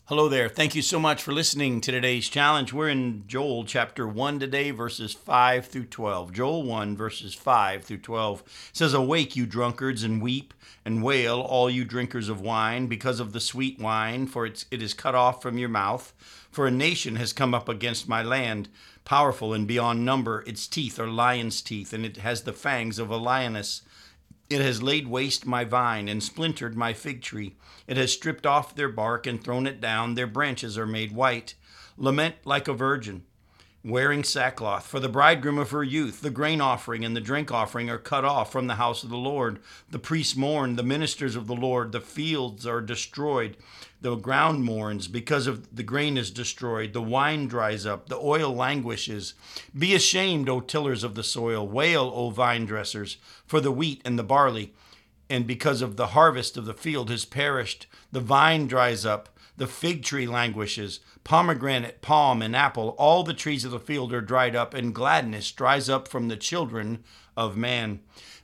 Hello there. Thank you so much for listening to today's challenge. We're in Joel chapter 1 today, verses 5 through 12. Joel 1, verses 5 through 12 says, "Awake, you drunkards, and weep and wail, all you drinkers of wine, because of the sweet wine, for it is cut off from your mouth. For a nation has come up against my land, powerful and beyond number. Its teeth are lion's teeth, and it has the fangs of a lioness. It has laid waste my vine and splintered my fig tree. It has stripped off their bark and thrown it down. Their branches are made white. Lament like a virgin, wearing sackcloth. For the bridegroom of her youth, the grain offering and the drink offering are cut off from the house of the Lord. The priests mourn, the ministers of the Lord. The fields are destroyed. The ground mourns because of the grain is destroyed. The wine dries up. The oil languishes. Be ashamed, O tillers of the soil. Wail, O vine dressers, for the wheat and the barley, and because of the harvest of the field has perished. The vine dries up. The fig tree languishes. Pomegranate, palm, and apple, all the trees of the field are dried up, and gladness dries up from the children of man."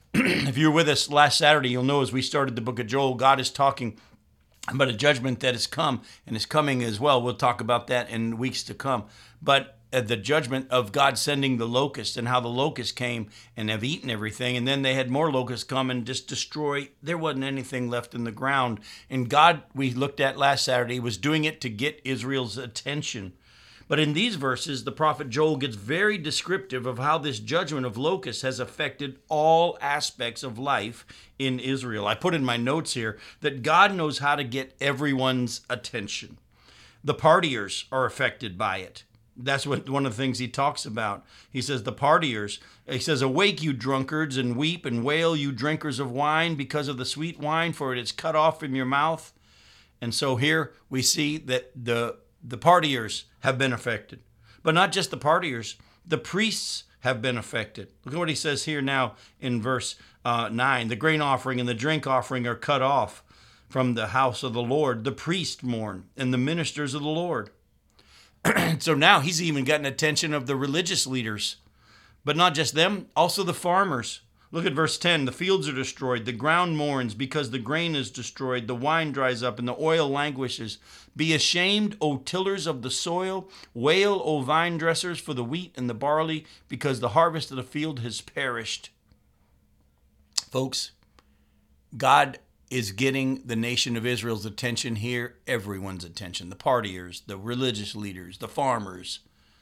If you were with us last Saturday, you'll know as we started the book of Joel, God is talking about a judgment that has come and is coming as well. We'll talk about that in weeks to come. But the judgment of God sending the locust and how the locusts came and have eaten everything. And then they had more locusts come and just destroy. There wasn't anything left in the ground. And God, we looked at last Saturday, was doing it to get Israel's attention. But in these verses, the prophet Joel gets very descriptive of how this judgment of locusts has affected all aspects of life in Israel. I put in my notes here that God knows how to get everyone's attention. The partiers are affected by it. That's what one of the things he talks about. He says, the partiers, he says, "Awake, you drunkards, and weep and wail, you drinkers of wine, because of the sweet wine, for it is cut off from your mouth." And so here we see that the partiers have been affected. But not just the partiers, the priests have been affected. Look at what he says here now in verse 9. "The grain offering and the drink offering are cut off from the house of the Lord. The priests mourn, and the ministers of the Lord." So now he's even gotten attention of the religious leaders. But not just them, also the farmers. Look at verse 10. "The fields are destroyed. The ground mourns because the grain is destroyed. The wine dries up and the oil languishes. Be ashamed, O tillers of the soil. Wail, O vine dressers, for the wheat and the barley, because the harvest of the field has perished." Folks, God is getting the nation of Israel's attention here, everyone's attention, the partiers, the religious leaders, the farmers.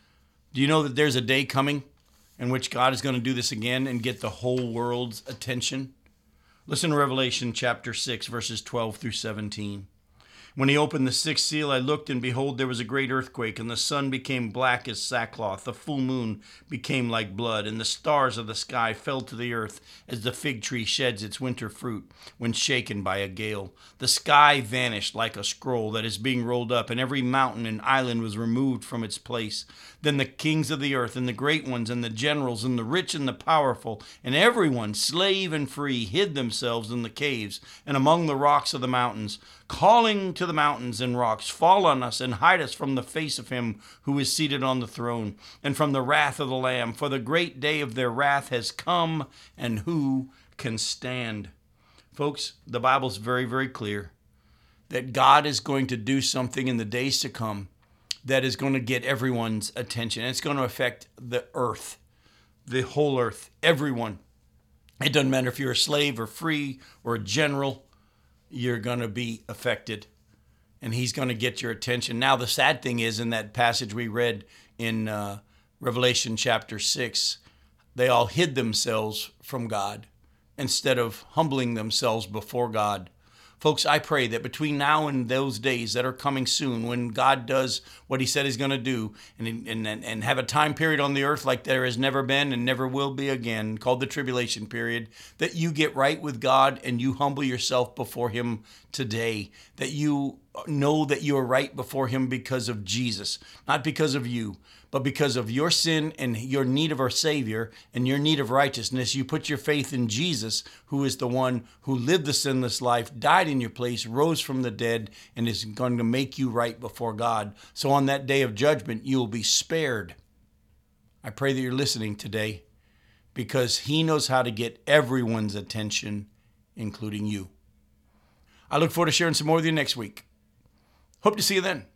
Do you know that there's a day coming in which God is going to do this again and get the whole world's attention? Listen to Revelation chapter 6, verses 12 through 17. "When he opened the sixth seal, I looked, and behold, there was a great earthquake, and the sun became black as sackcloth. The full moon became like blood, and the stars of the sky fell to the earth as the fig tree sheds its winter fruit when shaken by a gale. The sky vanished like a scroll that is being rolled up, and every mountain and island was removed from its place. Then the kings of the earth, and the great ones, and the generals, and the rich and the powerful, and everyone, slave and free, hid themselves in the caves and among the rocks of the mountains, calling to the mountains and rocks, 'Fall on us and hide us from the face of him who is seated on the throne and from the wrath of the Lamb. For the great day of their wrath has come, and who can stand?'" Folks, the Bible's very, very clear that God is going to do something in the days to come that is going to get everyone's attention. It's going to affect the earth, the whole earth, everyone. It doesn't matter if you're a slave or free or a general, you're going to be affected, and he's going to get your attention. Now, the sad thing is, in that passage we read in Revelation chapter 6, they all hid themselves from God instead of humbling themselves before God. Folks, I pray that between now and those days that are coming soon, when God does what he said he's going to do, and have a time period on the earth like there has never been and never will be again, called the tribulation period, that you get right with God and you humble yourself before him today, that you know that you are right before him because of Jesus, not because of you, but because of your sin and your need of our Savior and your need of righteousness. You put your faith in Jesus, who is the one who lived the sinless life, died in your place, rose from the dead, and is going to make you right before God. So on that day of judgment, you will be spared. I pray that you're listening today, because he knows how to get everyone's attention, including you. I look forward to sharing some more with you next week. Hope to see you then.